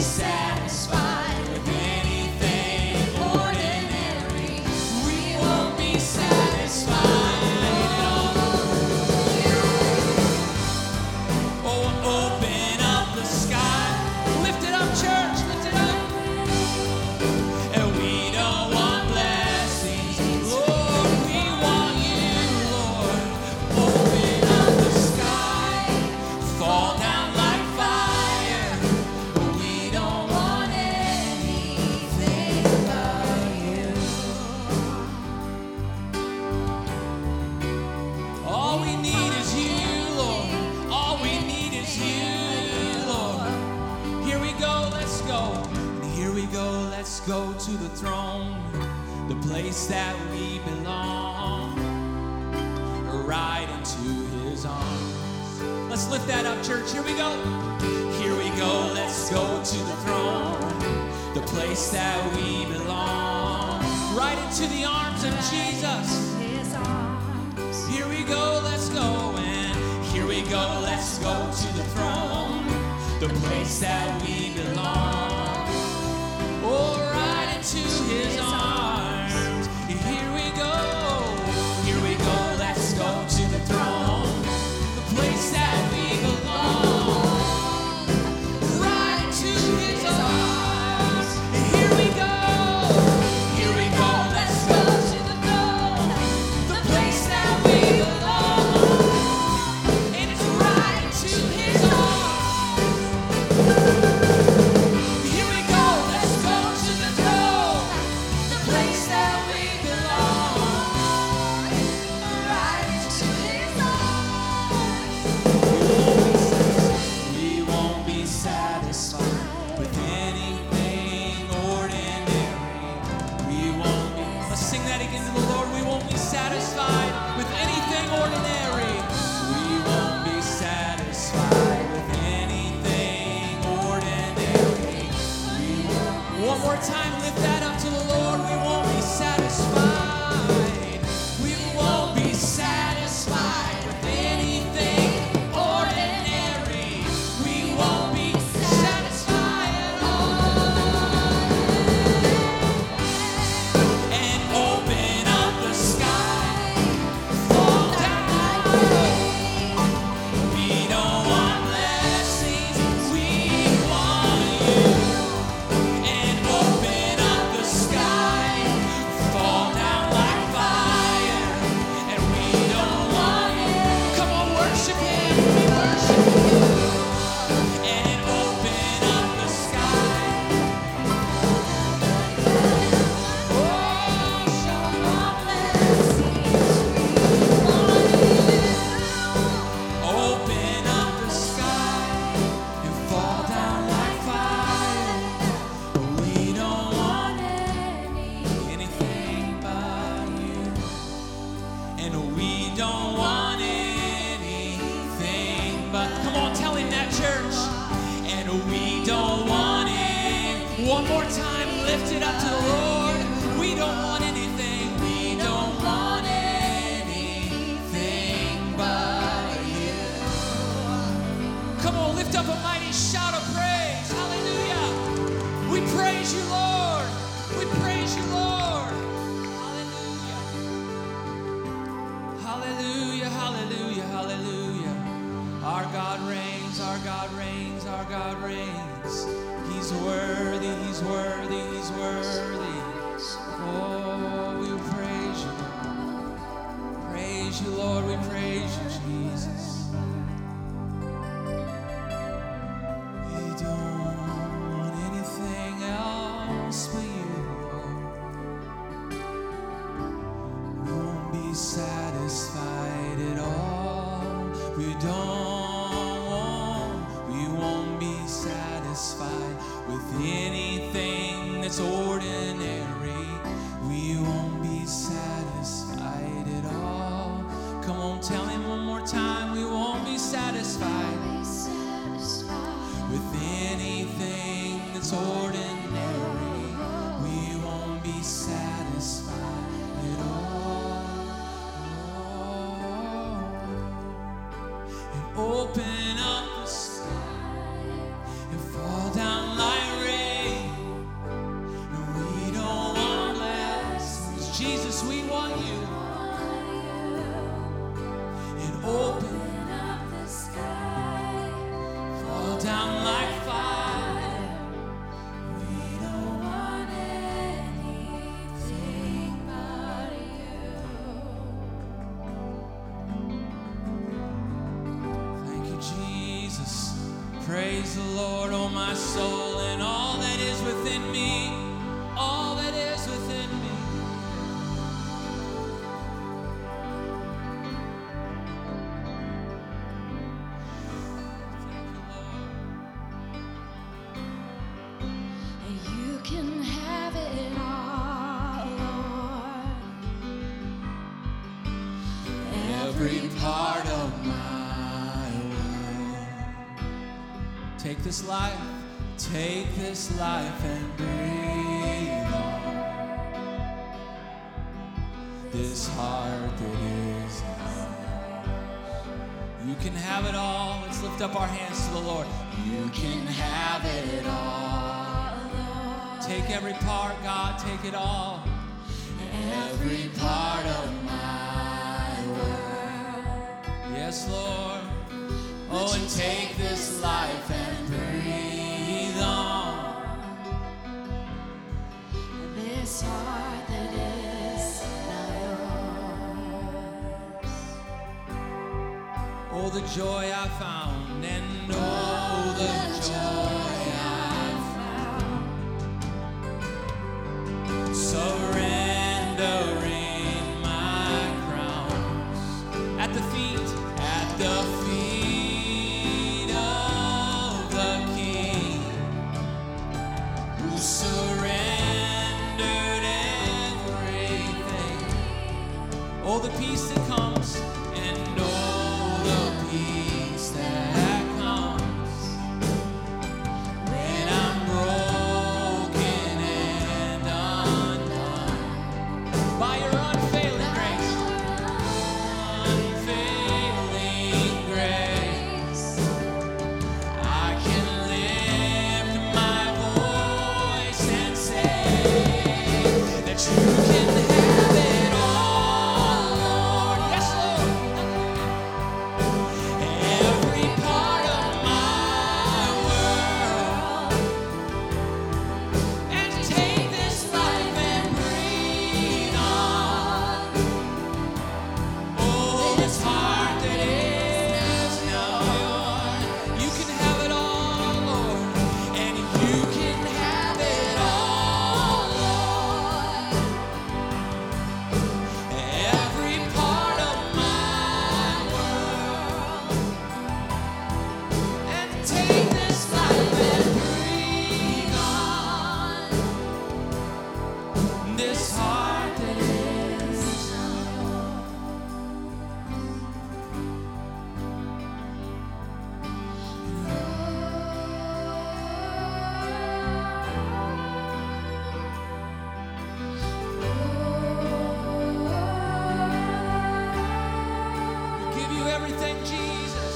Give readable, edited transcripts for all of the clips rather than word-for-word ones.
satisfied with anything ordinary. We won't be satisfied at all. Oh, open up the sky. Lift it up, church. Lift it up. And we don't want blessings, Lord. We want you, Lord. Open up the sky. Fall down like fire. We don't want anything but you. All we need is you, Lord. All we need is you, Lord. Here we go, let's go. Here we go, let's go to the throne, the place that we belong, right into his arms. Let's lift that up, church. Here we go. Here we go, let's go to the throne, the place that we belong, right into the arms of Jesus. His arms. Here we go, let's go, and here we go, let's go to the throne, the place that we belong, oh, right into his arms. Here we go, let's go to the throne, the place that we belong, right into his arms. Here we go, let's go to the throne, the place that we belong, and it's right into his arms. Here we go, let's go to the throne, the place that we belong, right into his arms. We won't be satisfied with anything ordinary. We won't be. Let's sing that again to the Lord. We won't be satisfied with anything ordinary. We won't be satisfied with anything ordinary. One more time, lift that up to the Lord. We won't be satisfied. We won't be satisfied with anything ordinary. We won't be satisfied at all. And open up the sky, fall down. We don't want blessings, we want you. And open up the sky, fall down like fire. And we don't want it. Come on, worship him, we worship you. And open up the sky. Oh, show my blessings, we want you. Open up the sky and fall down like fire. We don't want anything but you. And we don't want anything but. Come on, tell him that, church. And we don't want it. One more time, lift it up to the Lord. We don't want anything. We don't want anything but you. Come on, lift up a mighty shout of praise. Hallelujah. We praise you, Lord. We praise you, Lord. Hallelujah. Hallelujah, hallelujah, hallelujah. Our God reigns, our God reigns, our God reigns. He's worthy, he's worthy, he's worthy. Oh, we praise you. Praise you, Lord, we praise you, Jesus. We don't want anything else but you, Lord. We won't be satisfied at all. We won't be satisfied with anything that's ordinary. We won't be satisfied at all. Come on, tell him one more time. We won't be satisfied with anything that's ordinary. We won't be satisfied at all. And open up the sky and fall down like rain. Praise the Lord, oh my soul, and all that is within me, all that is within me. Thank you, Lord. You can have it all, Lord. Every part of my world. Take this life and breathe on this heart that is yours. You can have it all. Let's lift up our hands to the Lord. You can have it all. Take every part, God, take it all. Every part of my world. Yes, Lord. Oh, and take this life and breathe on This heart that is not yours. oh, the joy I found, and oh, the joy I found. Surrendering my crowns at the feet of the King, who surrendered everything. Oh, the peace that comes, and oh, the peace that comes when I'm broken and undone by your unfailing grace. Unfailing grace, I can lift my voice and say that you can have it all, Lord. Yes, Lord. Every part of my world, and take this life and breathe on. Oh, this heart that is now yours. You can have it all, Lord, and you can have it all, Lord. Every part of my world, and take this life and breathe on. This heart that is now yours. We give you everything, Jesus.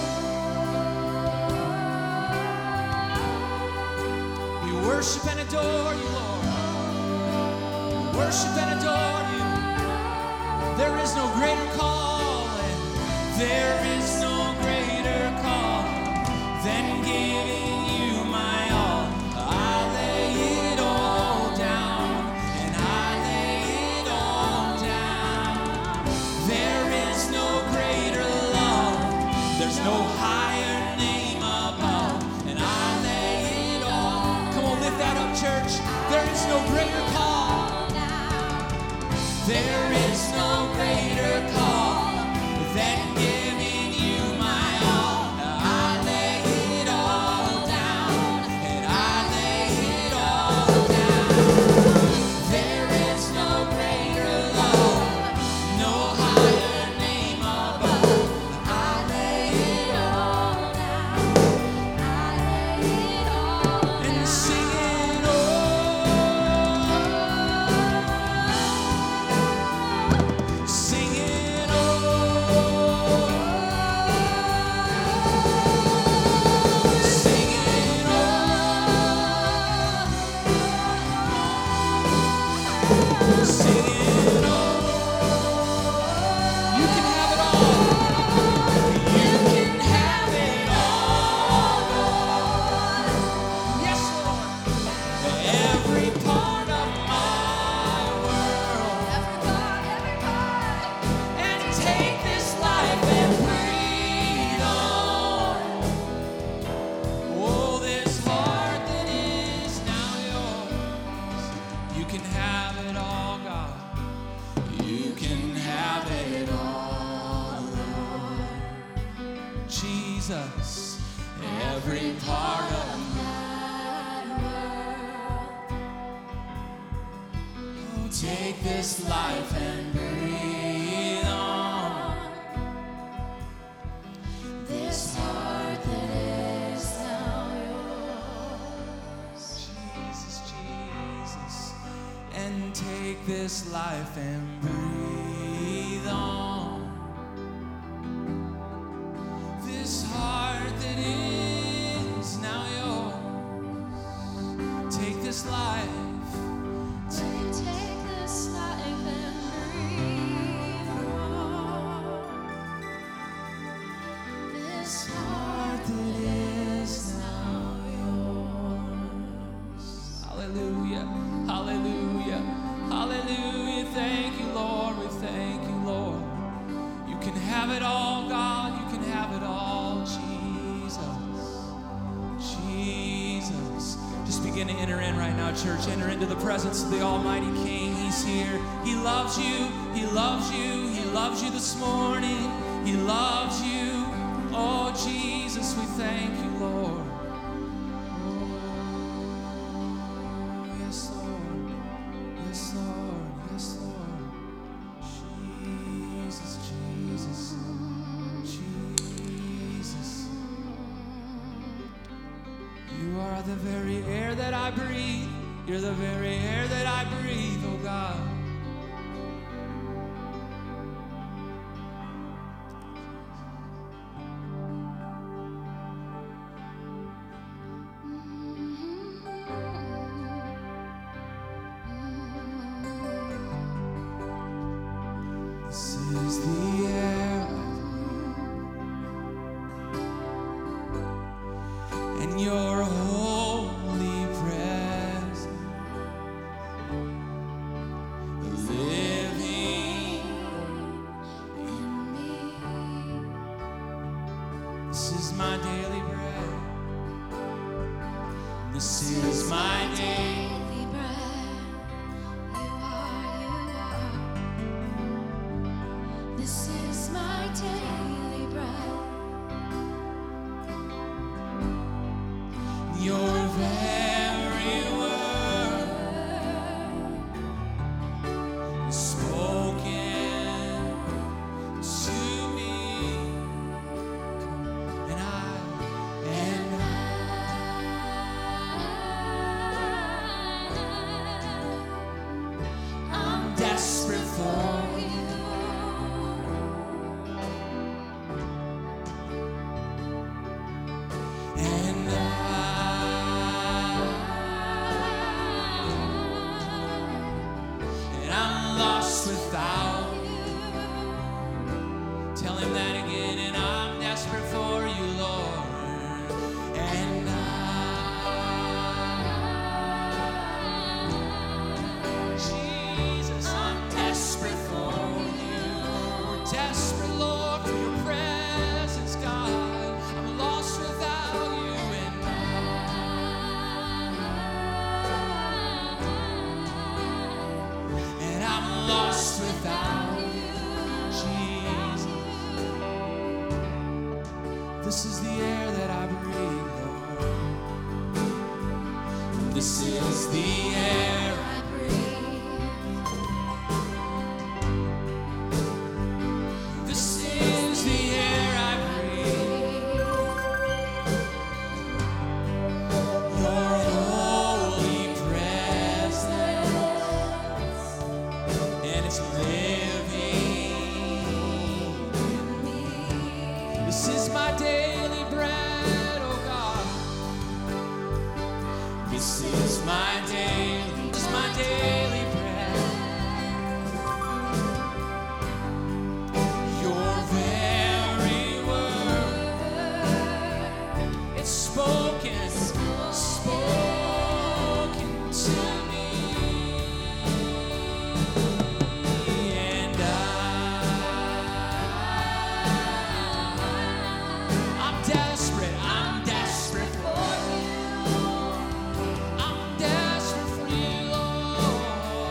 We worship and adore you, Lord. We worship and adore you. There is no greater call, and there is no greater call than giving you my all. I lay it all down, and I lay it all down. There is no greater love, there's no higher name above, and I lay it all. Come on, lift that up, church. There is no greater call. There is no greater call than giving you my all. I lay it all down, and I lay it all down. There is no greater love, no higher name above. I lay it all down, I lay it all down. And singing, oh, singing, oh, singing, oh, singing, oh. You can have it all. You can have it all, Lord. Yes, Lord. Every part of my world. Every part. And take this life and breathe on. Oh, Jesus. Every part of that world. Oh, take this life and breathe on. This heart that is now yours. Jesus, Jesus. And take this life and breathe on. This heart that is now yours. Take this life. Take this life and breathe on. This heart that is now yours. Hallelujah. Hallelujah. Hallelujah. Thank you, Lord. We thank you, Lord. You can have it all, God. You can have it all, Jesus. Jesus. Just begin to enter in right now, church. Enter into the presence of the Almighty King. He's here. He loves you. He loves you. He loves you this morning. He loves you. Oh, Jesus, we thank you, Lord. Oh, yes, Lord. Yes, Lord. Yes, Lord. Jesus, Jesus. Jesus. You are the very air that I breathe. You're the very air that I breathe, oh God. This is the air I breathe. And your holy presence living in me. This is my daily bread. This is my daily. Daily bread. You are. This is my daily bread. Your very word is spoken to me, and I'm desperate for you. And I'm lost without you. Tell him that again. And I'm desperate for you, Lord. And Jesus, I'm desperate for you. We're desperate, Lord, for your presence, God. I'm lost without you. And I'm lost without you, Jesus. This is the air that I breathe, Lord. This is the air I breathe. This is the air I breathe. Your holy presence, and it's living in me. This is my daily bread, oh God. This is my daily bread. Your very word, it's spoken to me, and I'm desperate for you. I'm desperate for you, Lord.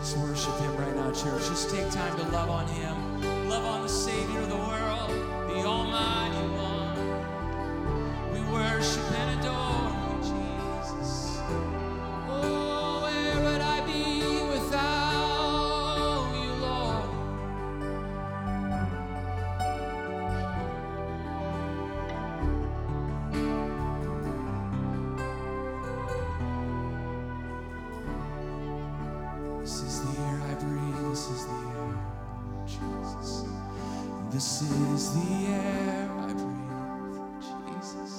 Just worship him right now, church. Just take time to love on him. Love on the Savior of the world, the Almighty One. We worship and adore you, Jesus. Oh, where would I be without you, Lord? This is the air I breathe. This is the air, Jesus. This is the air I breathe, Jesus.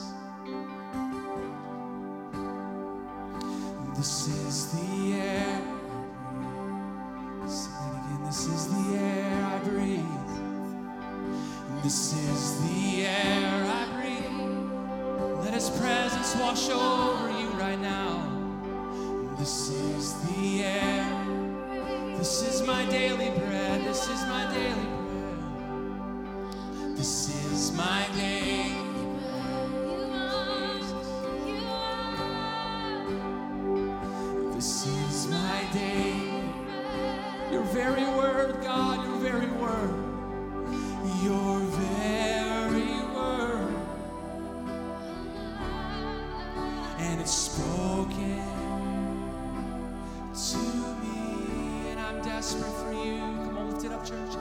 This is the air I breathe. Sing it again. This is the air I breathe. This is the air I breathe. Let his presence wash over you right now. This is the air. This is my daily bread. This is my daily bread. This is my daily bread. This is my daily bread. Your very word, God, your very word. Your very word. And it's spoken to me. And I'm desperate for you. Come on, lift it up, church.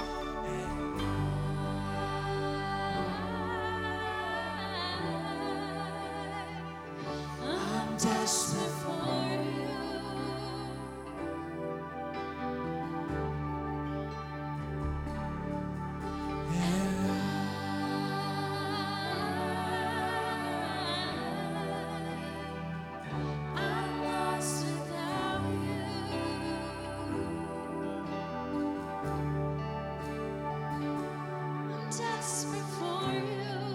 I'm desperate for you. I'm lost without you. I'm desperate for you.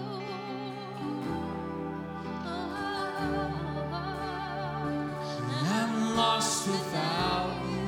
I'm lost without you.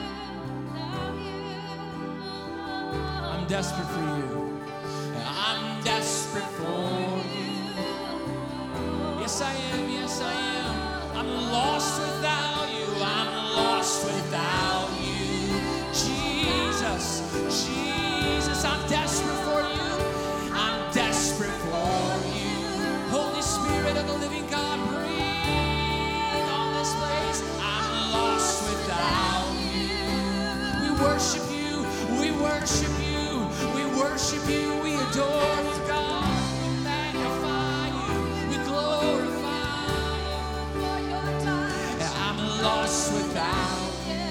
I'm desperate for you. I'm desperate for you. Yes, I am. Yes, I am. I'm lost without you. I'm lost without you. Jesus, Jesus, I'm desperate for you. I'm desperate for you. Holy Spirit of the living God, breathe on this place. I'm lost without you. We worship you. We worship you. We worship you. We adore you, God. We magnify you. We glorify you. I'm lost without you.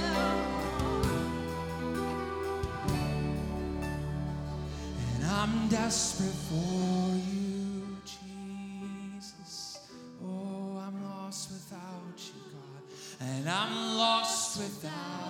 And I'm desperate for you, Jesus. Oh, I'm lost without you, God. And I'm lost without